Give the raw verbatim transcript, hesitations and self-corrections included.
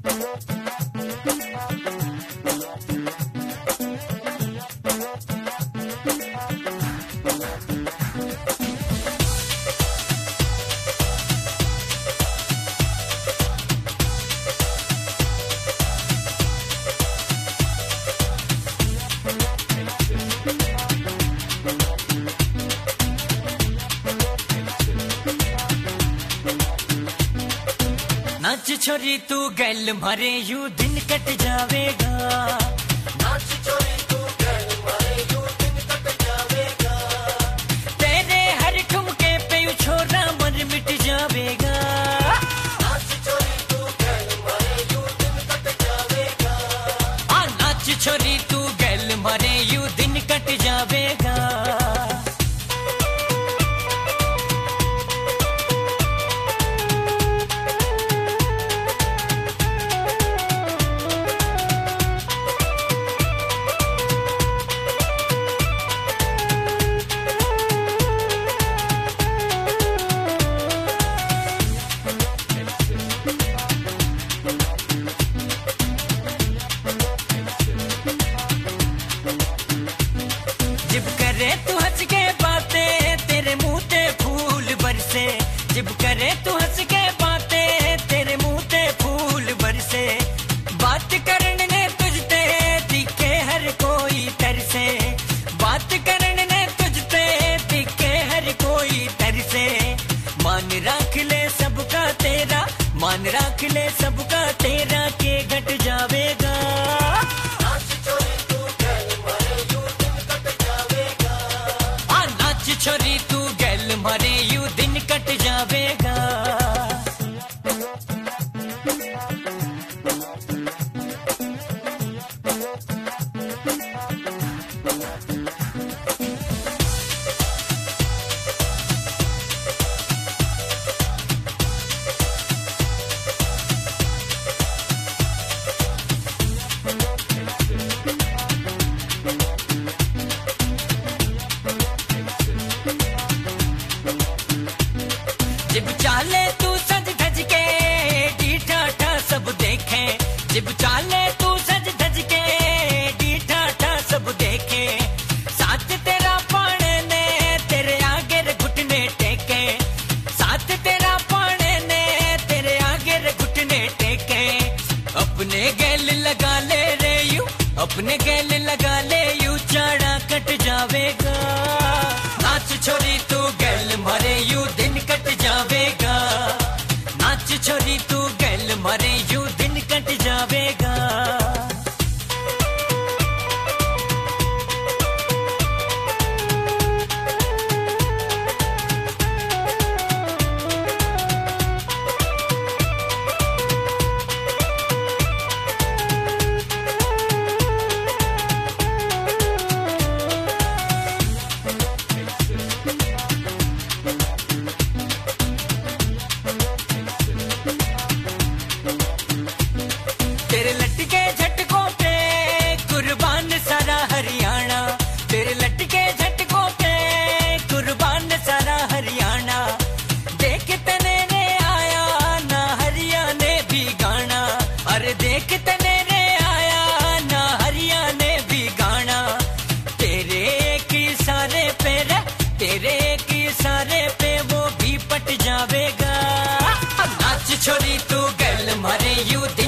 नाच छोरी तू गैल मारे यू दिन कट जावेगा। नाच छोरी तू गैल मारे यू दिन कट जावेगा। तेरे हर ठुमके पे यू छोरा मन मिट जावेगा। नाच छोरी तू गैल मारे यू दिन कट जावेगा। आ नाच छोरी तू गैल मारे यू दिन कट जावेगा। जिब करे तू हंस के बातें तेरे मुंह ते फूल बरसे। जिब करे तू हंस के बातें तेरे मुंह ते फूल बरसे। बात करने ने तुझते दिखे हर कोई तरसे। बात करने ने तुझते दिखे हर कोई तरसे। मान रख ले सबका तेरा, मान रख ले सबका तेरा के घट जावेगा। नाच छोरी तू गैल मारे यू दिन कट जावेगा। आ नाच छोरी तू गैल मारे यू दिन कट जावेगा। जिब चाले तू सज धज के डीठा ठा सब देखे। जिब चाले तू सज धज के डीठा ठा सब देखे। साथ तेरा पाने ने तेरे आगे रे घुटने टेके। साथ तेरा पाने ने तेरे आगे रे घुटने टेके। अपने गैल लगा ले रे यू, अपने गैल लगा ले यू चाड़ा कट जावेगा। नाच छोरी तू गैल मारे यू दिन कट जावेगा। नाच छोरी तू गैल मारे यू दिन कट जावेगा। तेरे लटके झटकों पे कुर्बान सारा हरियाणा। तेरे लटके झटकों पे कुर्बान सारा हरियाणा। देख तने रे आया ना हरियाणे भी गाना। अरे देख तने रे आया ना हरियाणे भी गाना। तेरे की सारे पे रे, तेरे की सारे पे वो भी पट जावेगा। नाच छोरी तू गैल मारे यू दिन